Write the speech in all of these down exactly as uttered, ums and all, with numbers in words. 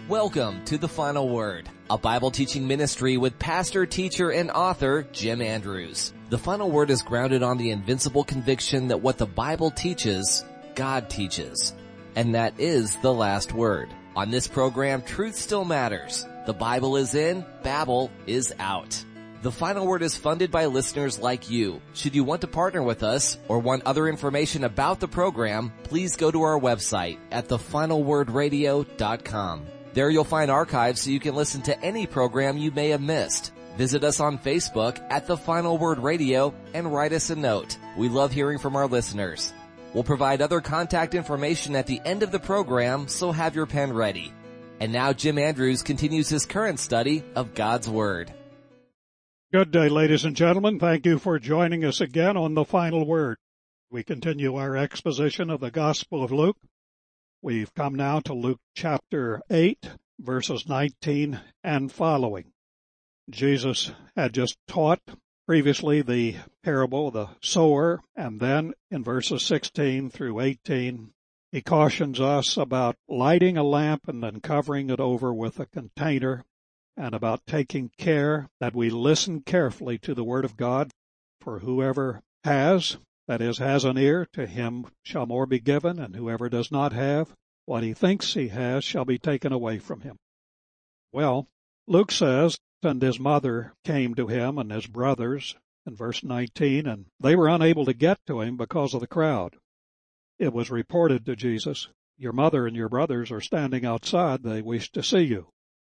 Welcome to The Final Word, a Bible teaching ministry with pastor, teacher, and author Jim Andrews. The Final Word is grounded on the invincible conviction that what the Bible teaches, God teaches. And that is the last word. On this program, truth still matters. The Bible is in, Babel is out. The Final Word is funded by listeners like you. Should you want to partner with us or want other information about the program, please go to our website at the final word radio dot com. There you'll find archives so you can listen to any program you may have missed. Visit us on Facebook at The Final Word Radio and write us a note. We love hearing from our listeners. We'll provide other contact information at the end of the program, so have your pen ready. And now Jim Andrews continues his current study of God's Word. Good day, ladies and gentlemen. Thank you for joining us again on The Final Word. We continue our exposition of the Gospel of Luke. We've come now to Luke chapter eight, verses nineteen and following. Jesus had just taught previously the parable of the sower, and then in verses sixteen through eighteen, he cautions us about lighting a lamp and then covering it over with a container, and about taking care that we listen carefully to the Word of God. For whoever has, that is, has an ear, to him shall more be given, and whoever does not have, what he thinks he has shall be taken away from him. Well, Luke says, and his mother came to him and his brothers, in verse nineteen, and they were unable to get to him because of the crowd. It was reported to Jesus, "Your mother and your brothers are standing outside. They wish to see you."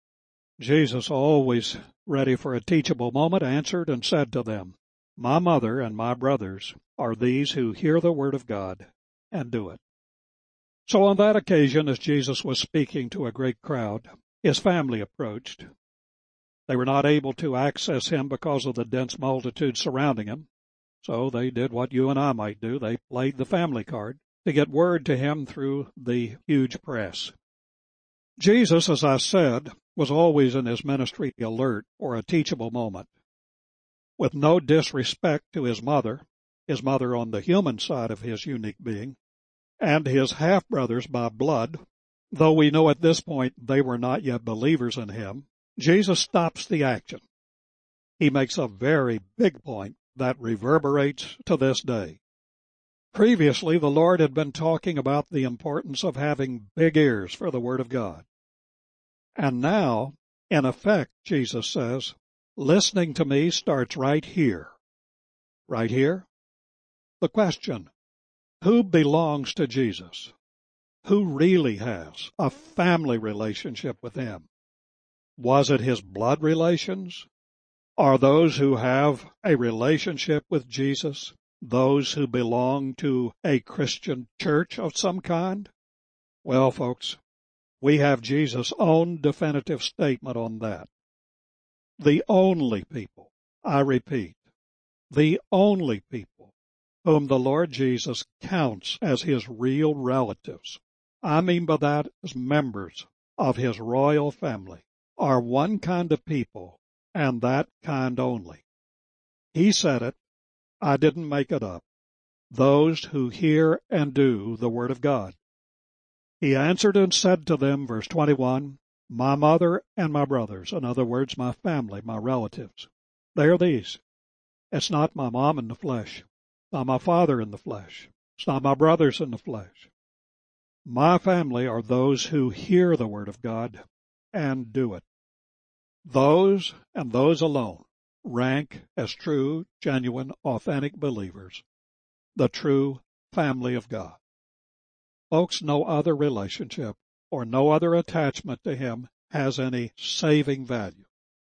Jesus, always ready for a teachable moment, answered and said to them, "My mother and my brothers are these who hear the word of God and do it." So on that occasion, as Jesus was speaking to a great crowd, his family approached. They were not able to access him because of the dense multitude surrounding him, so they did what you and I might do. They played the family card to get word to him through the huge press. Jesus, as I said, was always in his ministry alert for a teachable moment. With no disrespect to his mother, his mother on the human side of his unique being, and his half-brothers by blood, though we know at this point they were not yet believers in him, Jesus stops the action. He makes a very big point that reverberates to this day. Previously, the Lord had been talking about the importance of having big ears for the Word of God. And now, in effect, Jesus says, listening to me starts right here. Right here? The question, who belongs to Jesus? Who really has a family relationship with him? Was it his blood relations? Are those who have a relationship with Jesus those who belong to a Christian church of some kind? Well, folks, we have Jesus' own definitive statement on that. The only people, I repeat, the only people whom the Lord Jesus counts as his real relatives, I mean by that as members of his royal family, are one kind of people, and that kind only. He said it. I didn't make it up. Those who hear and do the Word of God. He answered and said to them, verse twenty-one, my mother and my brothers, in other words, my family, my relatives, they are these. It's not my mom in the flesh, not my father in the flesh, it's not my brothers in the flesh. My family are those who hear the Word of God and do it. Those and those alone rank as true, genuine, authentic believers, the true family of God. Folks, no other relationship or no other attachment to him has any saving value.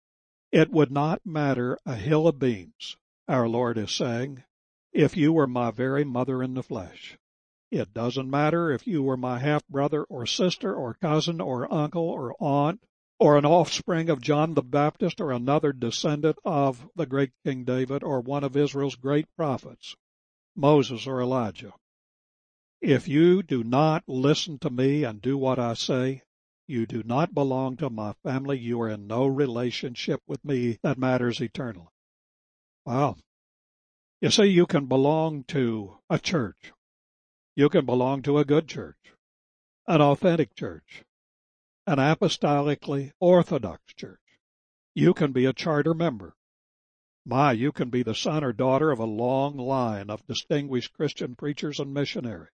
It would not matter a hill of beans, our Lord is saying, if you were my very mother in the flesh. It doesn't matter if you were my half-brother or sister or cousin or uncle or aunt, or an offspring of John the Baptist, or another descendant of the great King David, or one of Israel's great prophets, Moses or Elijah. If you do not listen to me and do what I say, you do not belong to my family. You are in no relationship with me that matters eternally. Wow. You see, you can belong to a church. You can belong to a good church, an authentic church, an apostolically orthodox church. You can be a charter member. My, you can be the son or daughter of a long line of distinguished Christian preachers and missionaries.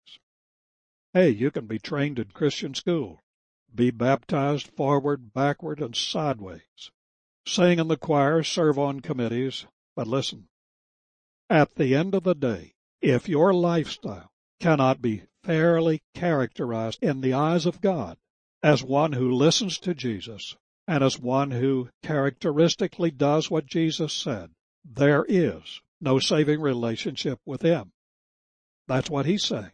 Hey, you can be trained in Christian school, be baptized forward, backward, and sideways, sing in the choir, serve on committees. But listen, at the end of the day, if your lifestyle cannot be fairly characterized in the eyes of God as one who listens to Jesus and as one who characteristically does what Jesus said, there is no saving relationship with Him. That's what He's saying.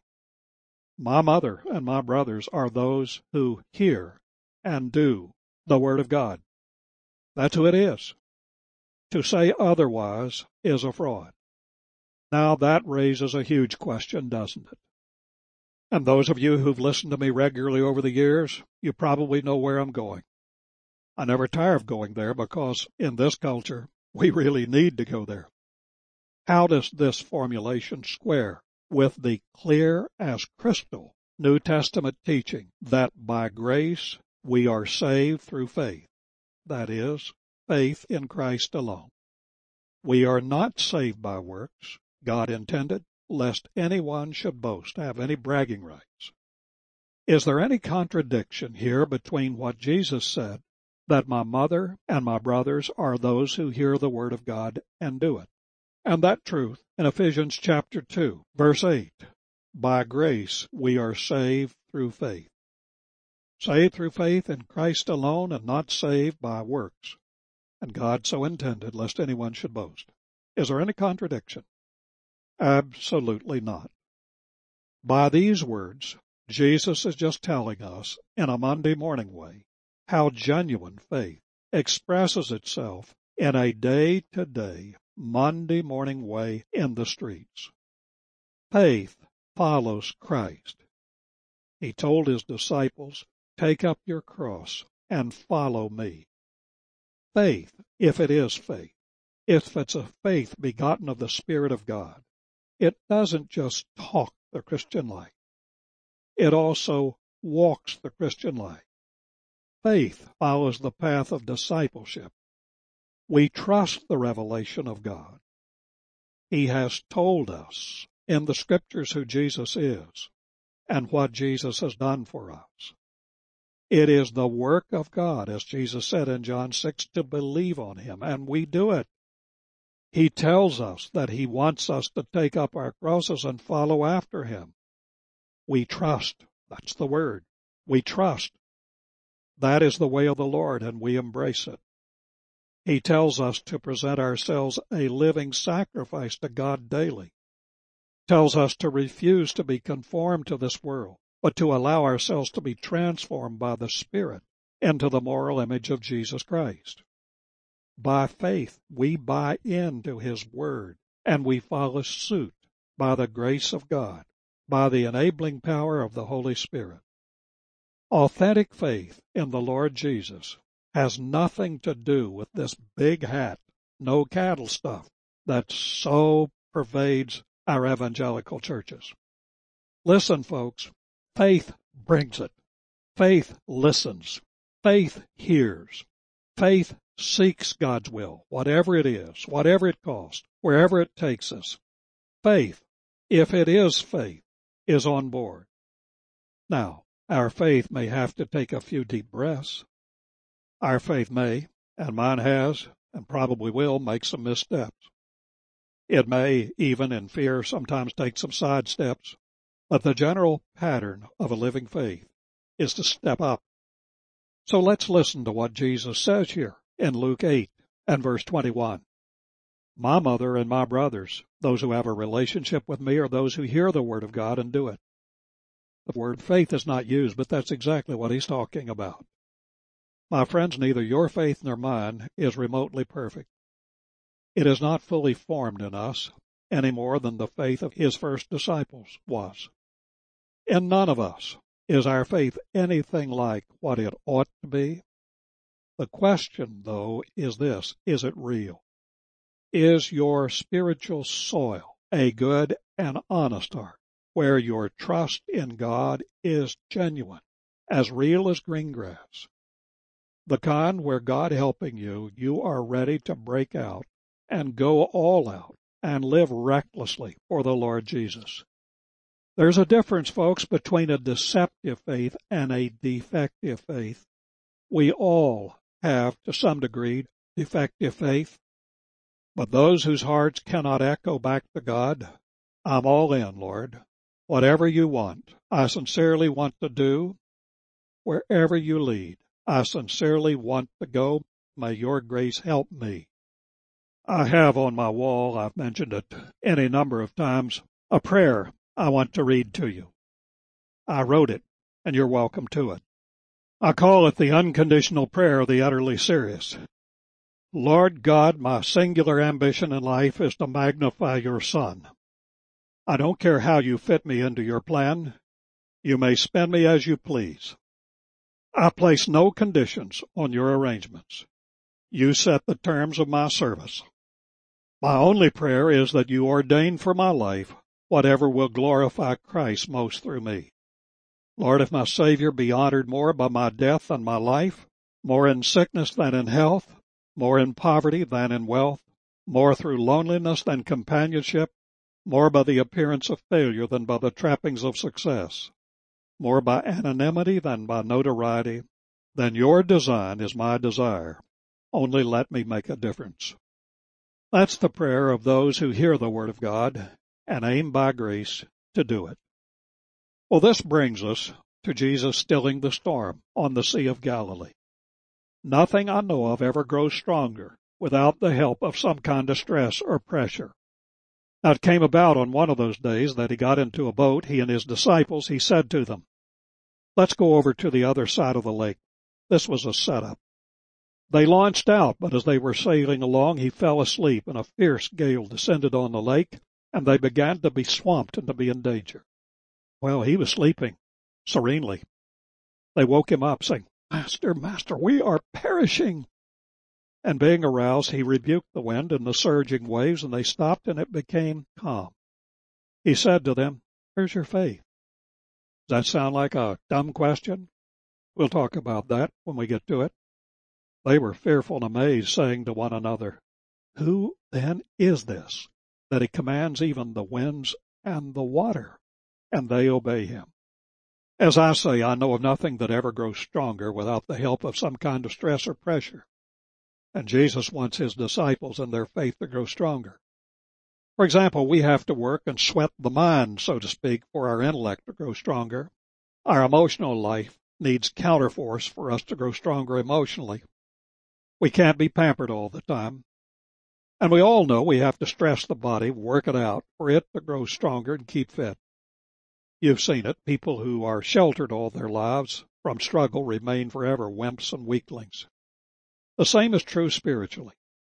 My mother and my brothers are those who hear and do the Word of God. That's who it is. To say otherwise is a fraud. Now that raises a huge question, doesn't it? And those of you who've listened to me regularly over the years, you probably know where I'm going. I never tire of going there because in this culture, we really need to go there. How does this formulation square with the clear as crystal New Testament teaching that by grace we are saved through faith? That is, faith in Christ alone. We are not saved by works, God intended, lest anyone should boast, have any bragging rights. Is there any contradiction here between what Jesus said, that my mother and my brothers are those who hear the Word of God and do it, and that truth in Ephesians chapter two, verse eight, by grace we are saved through faith. Saved through faith in Christ alone and not saved by works, and God so intended lest anyone should boast. Is there any contradiction? Absolutely not. By these words, Jesus is just telling us in a Monday morning way how genuine faith expresses itself in a day-to-day, Monday morning way in the streets. Faith follows Christ. He told His disciples, take up your cross and follow me. Faith, if it is faith, if it's a faith begotten of the Spirit of God, it doesn't just talk the Christian life. It also walks the Christian life. Faith follows the path of discipleship. We trust the revelation of God. He has told us in the Scriptures who Jesus is and what Jesus has done for us. It is the work of God, as Jesus said in John six, to believe on Him, and we do it. He tells us that He wants us to take up our crosses and follow after Him. We trust. That's the word. We trust. That is the way of the Lord, and we embrace it. He tells us to present ourselves a living sacrifice to God daily. Tells us to refuse to be conformed to this world, but to allow ourselves to be transformed by the Spirit into the moral image of Jesus Christ. By faith, we buy into His Word, and we follow suit by the grace of God, by the enabling power of the Holy Spirit. Authentic faith in the Lord Jesus has nothing to do with this big hat, no cattle stuff that so pervades our evangelical churches. Listen, folks, faith brings it. Faith listens. Faith hears. Faith seeks God's will, whatever it is, whatever it costs, wherever it takes us. Faith, if it is faith, is on board. Now, our faith may have to take a few deep breaths. Our faith may, and mine has, and probably will, make some missteps. It may, even in fear, sometimes take some side steps, but the general pattern of a living faith is to step up. So let's listen to what Jesus says here in Luke eight and verse twenty-one. My mother and my brothers, those who have a relationship with me, are those who hear the Word of God and do it. The word faith is not used, but that's exactly what He's talking about. My friends, neither your faith nor mine is remotely perfect. It is not fully formed in us any more than the faith of His first disciples was. In none of us is our faith anything like what it ought to be. The question, though, is this: is it real? Is your spiritual soil a good and honest heart, where your trust in God is genuine, as real as green grass, the kind where God helping you, you are ready to break out and go all out and live recklessly for the Lord Jesus. There's a difference, folks, between a deceptive faith and a defective faith. We all have, to some degree, defective faith. But those whose hearts cannot echo back to God, I'm all in, Lord. Whatever you want, I sincerely want to do. Wherever you lead, I sincerely want to go. May your grace help me. I have on my wall, I've mentioned it any number of times, a prayer I want to read to you. I wrote it, and you're welcome to it. I call it the unconditional prayer of the utterly serious. Lord God, my singular ambition in life is to magnify your Son. I don't care how you fit me into your plan. You may spend me as you please. I place no conditions on your arrangements. You set the terms of my service. My only prayer is that you ordain for my life whatever will glorify Christ most through me. Lord, if my Savior be honored more by my death than my life, more in sickness than in health, more in poverty than in wealth, more through loneliness than companionship, more by the appearance of failure than by the trappings of success, more by anonymity than by notoriety, then your design is my desire. Only let me make a difference. That's the prayer of those who hear the Word of God and aim by grace to do it. Well, this brings us to Jesus stilling the storm on the Sea of Galilee. Nothing I know of ever grows stronger without the help of some kind of stress or pressure. Now it came about on one of those days that he got into a boat, he and his disciples. He said to them, let's go over to the other side of the lake. This was a setup. They launched out, but as they were sailing along, he fell asleep, and a fierce gale descended on the lake, and they began to be swamped and to be in danger. Well, he was sleeping serenely. They woke him up, saying, Master, Master, we are perishing. And being aroused, he rebuked the wind and the surging waves, and they stopped, and it became calm. He said to them, where's your faith? Does that sound like a dumb question? We'll talk about that when we get to it. They were fearful and amazed, saying to one another, who then is this, that he commands even the winds and the water, and they obey him? As I say, I know of nothing that ever grows stronger without the help of some kind of stress or pressure. And Jesus wants his disciples and their faith to grow stronger. For example, we have to work and sweat the mind, so to speak, for our intellect to grow stronger. Our emotional life needs counterforce for us to grow stronger emotionally. We can't be pampered all the time. And we all know we have to stress the body, work it out, for it to grow stronger and keep fit. You've seen it. People who are sheltered all their lives from struggle remain forever wimps and weaklings. The same is true spiritually.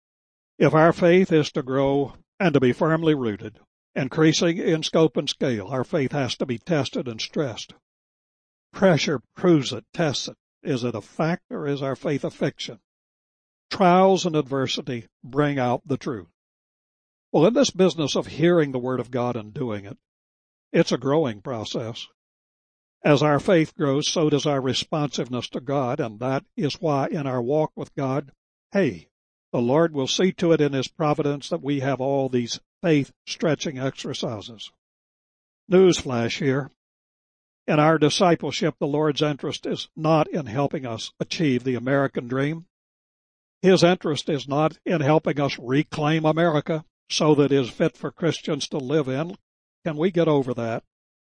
If our faith is to grow and to be firmly rooted, increasing in scope and scale, our faith has to be tested and stressed. Pressure proves it, tests it. Is it a fact or is our faith a fiction? Trials and adversity bring out the truth. Well, in this business of hearing the Word of God and doing it, it's a growing process. As our faith grows, so does our responsiveness to God, and that is why in our walk with God, hey, the Lord will see to it in His providence that we have all these faith-stretching exercises. Newsflash here. In our discipleship, the Lord's interest is not in helping us achieve the American dream. His interest is not in helping us reclaim America so that it is fit for Christians to live in. Can we get over that?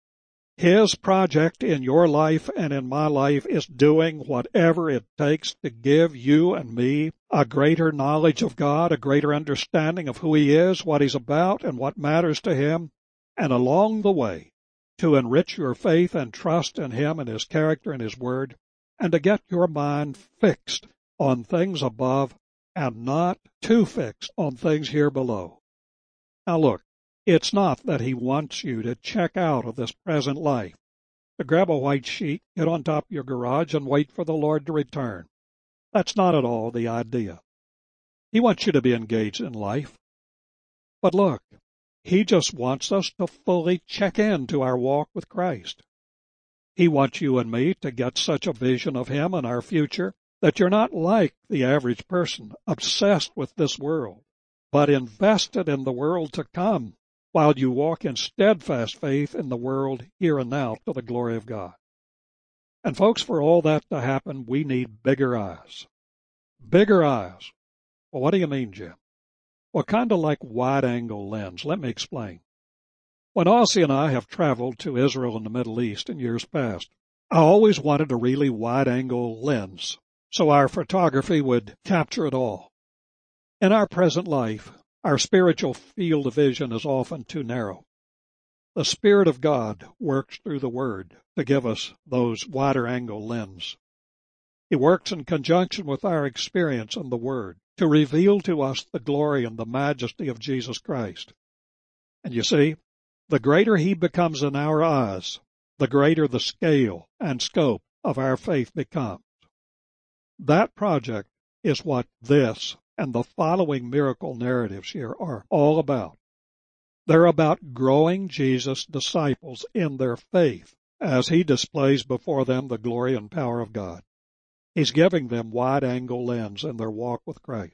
His project in your life and in my life is doing whatever it takes to give you and me a greater knowledge of God, a greater understanding of who He is, what He's about, and what matters to Him, and along the way to enrich your faith and trust in Him and His character and His Word, and to get your mind fixed on things above and not too fixed on things here below. Now look, it's not that He wants you to check out of this present life, to grab a white sheet, get on top of your garage, and wait for the Lord to return. That's not at all the idea. He wants you to be engaged in life. But look, He just wants us to fully check into our walk with Christ. He wants you and me to get such a vision of Him and our future that you're not like the average person, obsessed with this world, but invested in the world to come, while you walk in steadfast faith in the world here and now to the glory of God. And folks, for all that to happen, we need bigger eyes. Bigger eyes. Well, what do you mean, Jim? Well, kind of like wide-angle lens. Let me explain. When Ossie and I have traveled to Israel and the Middle East in years past, I always wanted a really wide-angle lens, so our photography would capture it all. In our present life, our spiritual field of vision is often too narrow. The Spirit of God works through the Word to give us those wider-angle lens. He works in conjunction with our experience in the Word to reveal to us the glory and the majesty of Jesus Christ. And you see, the greater He becomes in our eyes, the greater the scale and scope of our faith becomes. That project is what this and the following miracle narratives here are all about. They're about growing Jesus' disciples in their faith as He displays before them the glory and power of God. He's giving them wide-angle lens in their walk with Christ.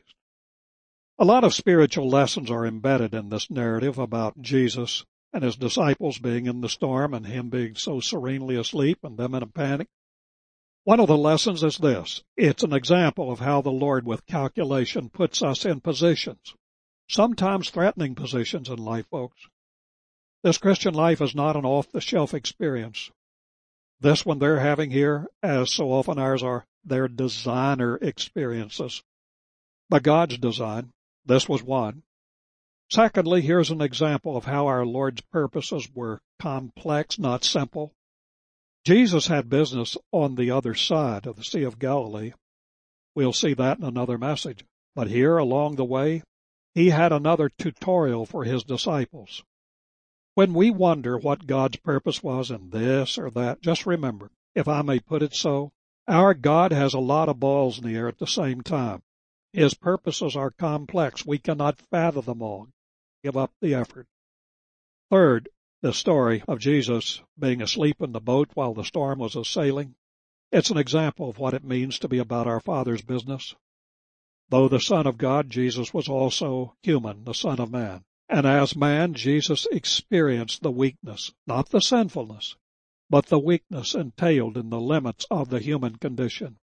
A lot of spiritual lessons are embedded in this narrative about Jesus and His disciples being in the storm and Him being so serenely asleep and them in a panic. One of the lessons is this. It's an example of how the Lord with calculation puts us in positions, sometimes threatening positions in life, folks. This Christian life is not an off-the-shelf experience. This one they're having here, as so often ours are, they're designer experiences. By God's design, this was one. Secondly, here's an example of how our Lord's purposes were complex, not simple. Jesus had business on the other side of the Sea of Galilee. We'll see that in another message. But here, along the way, He had another tutorial for His disciples. When we wonder what God's purpose was in this or that, just remember, if I may put it so, our God has a lot of balls in the air at the same time. His purposes are complex. We cannot fathom them all. Give up the effort. Third, the story of Jesus being asleep in the boat while the storm was assailing. It's an example of what it means to be about our Father's business. Though the Son of God, Jesus was also human, the Son of Man. And as man, Jesus experienced the weakness, not the sinfulness, but the weakness entailed in the limits of the human condition.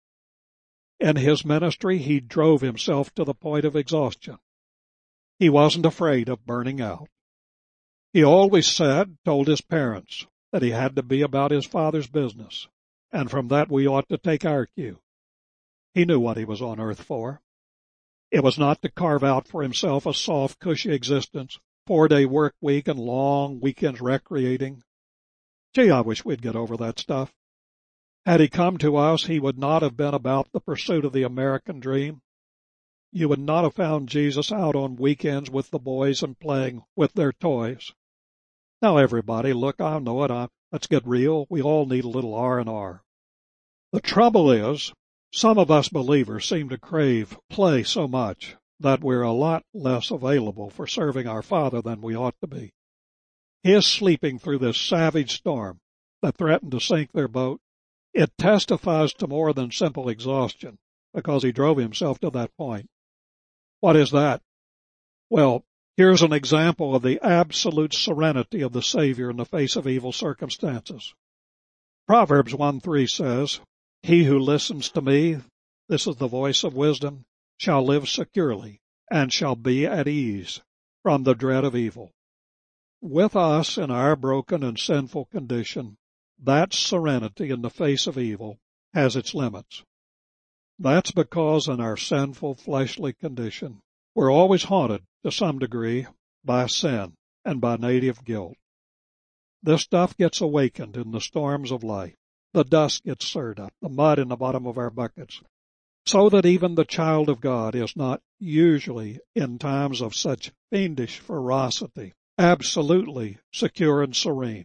In His ministry, He drove Himself to the point of exhaustion. He wasn't afraid of burning out. He always said, told His parents, that He had to be about His Father's business, and from that we ought to take our cue. He knew what He was on earth for. It was not to carve out for Himself a soft, cushy existence, four-day work week and long weekends recreating. Gee, I wish we'd get over that stuff. Had He come to us, He would not have been about the pursuit of the American dream. You would not have found Jesus out on weekends with the boys and playing with their toys. Now, everybody, look, I know it. I, let's get real. We all need a little R and R. The trouble is, some of us believers seem to crave play so much that we're a lot less available for serving our Father than we ought to be. His sleeping through this savage storm that threatened to sink their boat, it testifies to more than simple exhaustion, because He drove Himself to that point. What is that? Well, here's an example of the absolute serenity of the Savior in the face of evil circumstances. Proverbs one three says, He who listens to me, this is the voice of wisdom, shall live securely and shall be at ease from the dread of evil. With us in our broken and sinful condition, that serenity in the face of evil has its limits. That's because in our sinful fleshly condition, we're always haunted to some degree by sin and by native guilt. This stuff gets awakened in the storms of life. The dust gets stirred up, the mud in the bottom of our buckets, so that even the child of God is not usually, in times of such fiendish ferocity, absolutely secure and serene.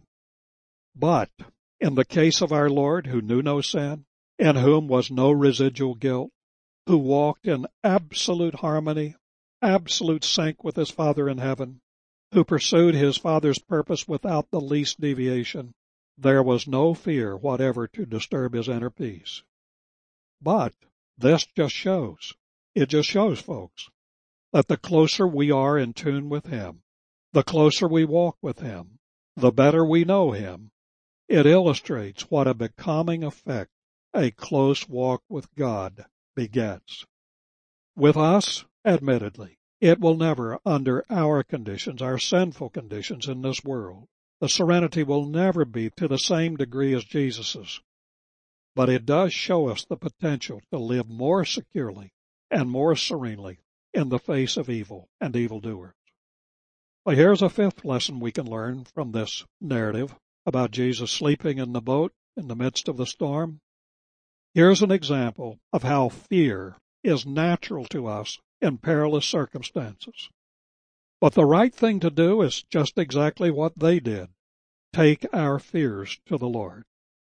But in the case of our Lord, who knew no sin, in whom was no residual guilt, who walked in absolute harmony, absolute sync with His Father in heaven, who pursued His Father's purpose without the least deviation, there was no fear whatever to disturb His inner peace. But This just shows, it just shows, folks, that the closer we are in tune with Him, the closer we walk with Him, the better we know Him. It illustrates what a becoming effect a close walk with God begets. With us, admittedly, it will never, under our conditions, our sinful conditions in this world, the serenity will never be to the same degree as Jesus's. But it does show us the potential to live more securely and more serenely in the face of evil and evildoers. Well, here's a fifth lesson we can learn from this narrative about Jesus sleeping in the boat in the midst of the storm. Here's an example of how fear is natural to us in perilous circumstances. But the right thing to do is just exactly what they did. Take our fears to the Lord.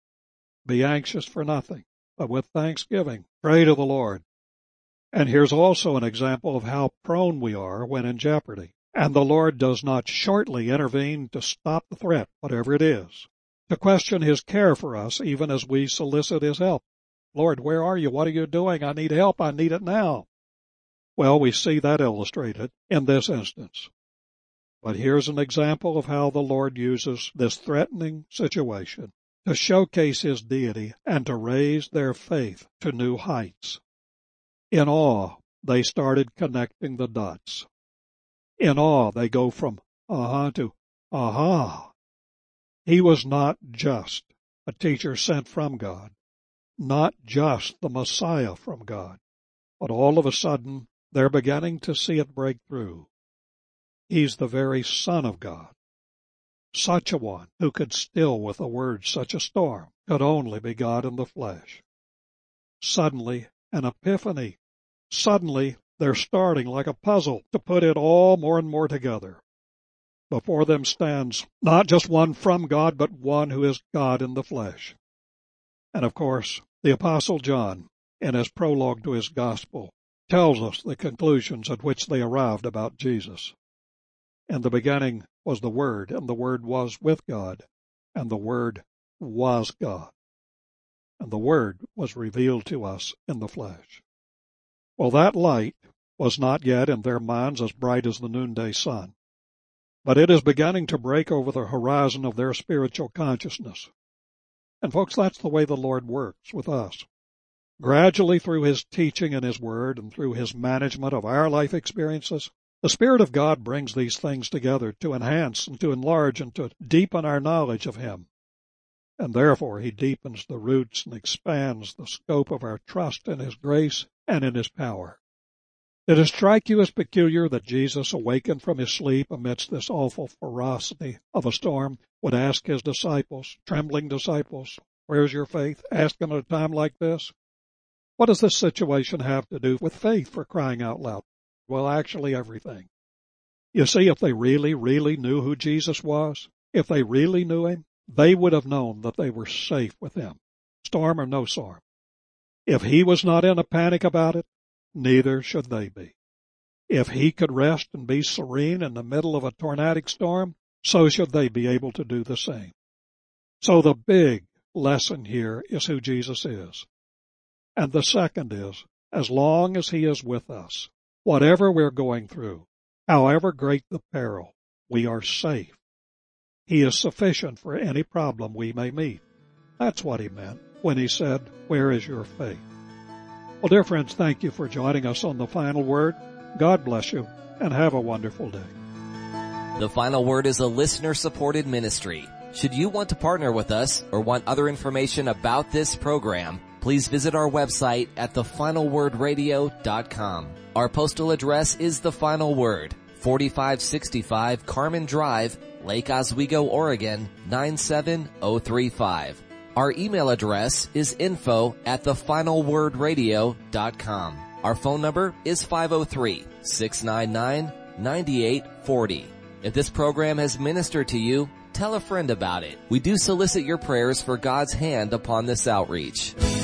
Be anxious for nothing, but with thanksgiving, pray to the Lord. And here's also an example of how prone we are when in jeopardy. And the Lord does not shortly intervene to stop the threat, whatever it is, to question His care for us even as we solicit His help. Lord, where are you? What are you doing? I need help. I need it now. Well, we see that illustrated in this instance. But here's an example of how the Lord uses this threatening situation to showcase His deity and to raise their faith to new heights. In awe, they started connecting the dots. In awe, they go from uh-huh to aha. He was not just a teacher sent from God, not just the Messiah from God, but all of a sudden, they're beginning to see it break through. He's the very Son of God. Such a one who could still with a word such a storm could only be God in the flesh. Suddenly, an epiphany. Suddenly, they're starting like a puzzle to put it all more and more together. Before them stands not just one from God, but one who is God in the flesh. And of course, the Apostle John, in his prologue to his gospel, tells us the conclusions at which they arrived about Jesus. In the beginning was the Word, and the Word was with God, and the Word was God. And the Word was revealed to us in the flesh. Well, that light was not yet in their minds as bright as the noonday sun, but it is beginning to break over the horizon of their spiritual consciousness. And folks, that's the way the Lord works with us. Gradually, through His teaching and His Word and through His management of our life experiences, the Spirit of God brings these things together to enhance and to enlarge and to deepen our knowledge of Him. And therefore, He deepens the roots and expands the scope of our trust in His grace and in His power. Did it strike you as peculiar that Jesus, awakened from His sleep amidst this awful ferocity of a storm, would ask His disciples, trembling disciples, "Where's your faith?" Ask them at a time like this? What does this situation have to do with faith, for crying out loud? Well, actually everything. You see, if they really, really knew who Jesus was, if they really knew Him, they would have known that they were safe with Him, storm or no storm. If He was not in a panic about it, neither should they be. If He could rest and be serene in the middle of a tornadic storm, so should they be able to do the same. So the big lesson here is who Jesus is. And the second is, as long as He is with us, whatever we're going through, however great the peril, we are safe. He is sufficient for any problem we may meet. That's what He meant when He said, "Where is your faith?" Well, dear friends, thank you for joining us on The Final Word. God bless you, and have a wonderful day. The Final Word is a listener-supported ministry. Should you want to partner with us or want other information about this program, please visit our website at the final word radio dot com. Our postal address is The Final Word, forty-five sixty-five Carmen Drive, Lake Oswego, Oregon, nine seven oh three five. Our email address is info at the final word radio dot com. Our phone number is five oh three, six nine nine, nine eight four oh. If this program has ministered to you, tell a friend about it. We do solicit your prayers for God's hand upon this outreach.